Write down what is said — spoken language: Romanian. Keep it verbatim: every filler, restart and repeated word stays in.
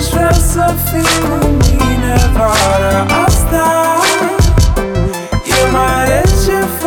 Aș vrea să fii cu mine vara asta. E mai rece